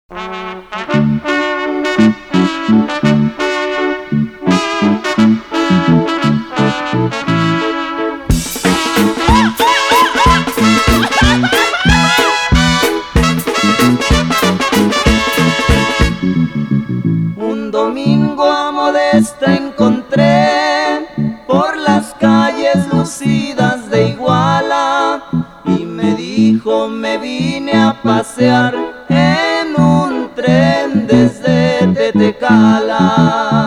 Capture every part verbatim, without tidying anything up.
Un domingo a Modesta encontré por las calles lucidas de Iguala y me dijo: me vine a pasear en un tren desde Tetecala.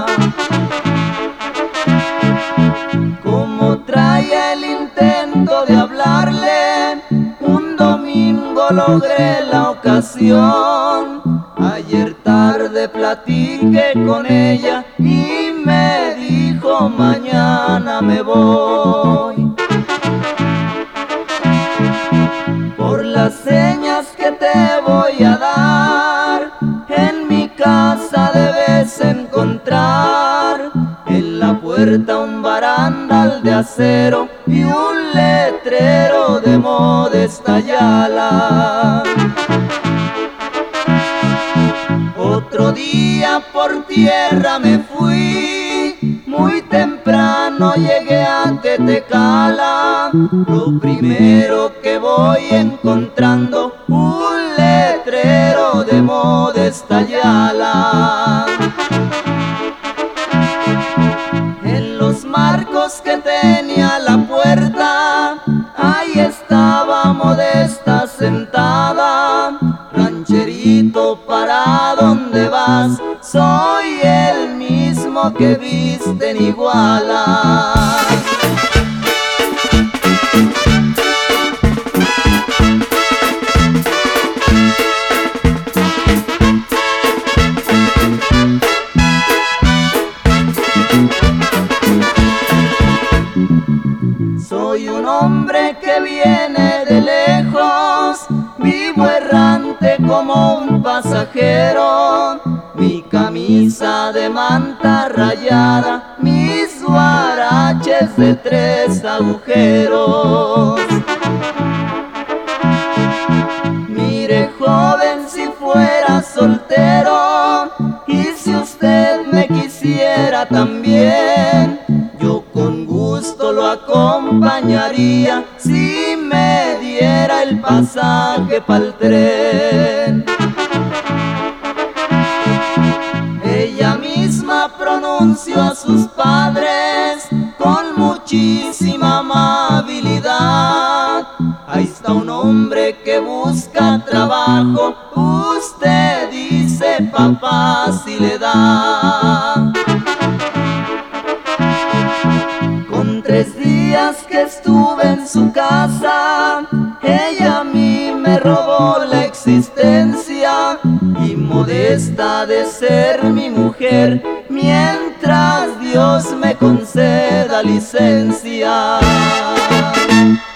Como traía el intento de hablarle, un domingo logré la ocasión. Ayer tarde platiqué con ella y me dijo: mañana me voy. Por las señas que te voy a dar, en mi casa debes encontrar en la puerta un barandal de acero y un letrero de Modesta Ayala. Otro día por tierra me fui, muy temprano llegué a Tetecala. Lo primero que voy encontrando, un letrero de Modesta Ayala. En los marcos que tenía la puerta, ahí estaba Modesta sentada. Rancherito, ¿para dónde vas? Soy el mismo que viste en Iguala. Soy un hombre que viene de lejos, vivo errante como un pasajero. Mi camisa de manta rayada, mis huaraches de tres agujeros. Mire, joven, si fuera soltero y si usted me quisiera también, yo con gusto lo acompañaría si me diera el pasaje pa'l tren. Ella misma pronunció a sus padres con muchísima amabilidad: ahí está un hombre que busca trabajo, usted dice papá si le da. Con tres días que estuve en su casa, ella a mí me robó la existencia, y Modesta de ser mi mujer mientras Dios me conceda licencia.